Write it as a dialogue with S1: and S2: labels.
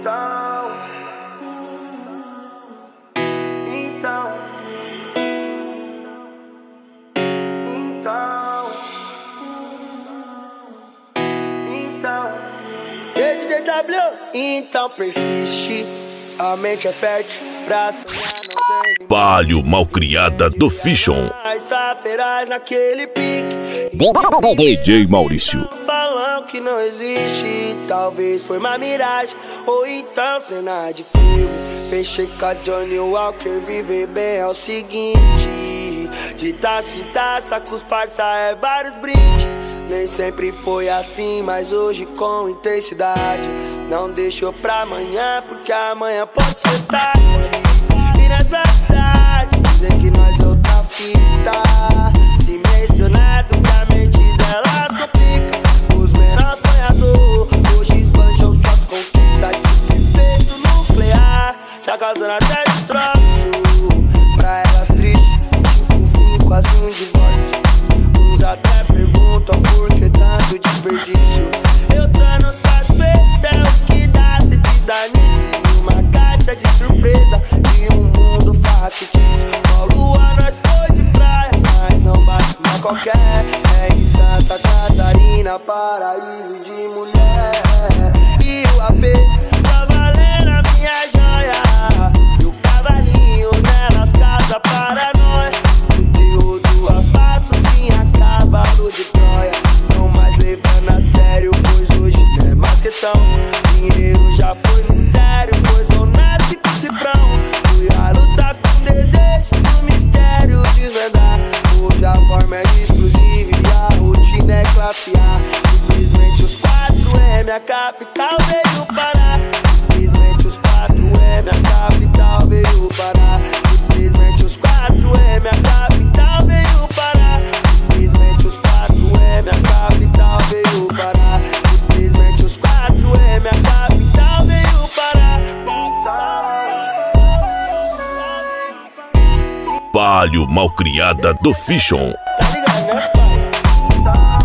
S1: Então persiste, a mente é fértil pra sonhar, não tem
S2: Palio Malcriada do Fiction.
S1: feraz naquele pique.
S2: DJ Maurício.
S1: Falam que não existe, talvez foi uma miragem, ou então cena de filme. Fechei com a Johnny Walker, viver bem é o seguinte: de taça em taça com os parça é vários brindes. Nem sempre foi assim, mas hoje com intensidade. Não deixou pra amanhã, porque amanhã pode ser tarde. E nessa cidade, dizem que nós é outra fita. Se mencionado que a mente delas complica. Os menores sonhadores hoje esbanjam suas conquistas. De peito nuclear, já causando até destroço. Pra elas triste, tipo fim, quase um divórcio. Uns até perguntam por que tanto desperdício. Eu tô no satisfeito, é o que dá se te dá nisso. Uma caixa de surpresa de um mundo factício. Lua nós foi de praia, mas não bate pra qualquer. É em Santa Catarina, paraíso de mulher. E o AP tá valendo a minha joia. E o cavalinho nelas casa para nós. O teu do asfalto tinha cavalo de Troia. Não mais levando a sério, pois hoje não é mais questão. Dinheiro já foi mistério, pois não nasce com cifrão. Fui a lutar com desejo, o mistério desvendar. Hoje a forma é exclusiva e a rotina é classe A. Simplesmente os 4M, a capital veio parar. Simplesmente os 4M, a capital veio parar. Simplesmente os 4M, a capital veio parar. Simplesmente os 4M, a capital veio parar. Simplesmente os 4M, a capital veio parar.
S2: Palio Malcriada do Fiction.
S1: Tá ligado, né, pai?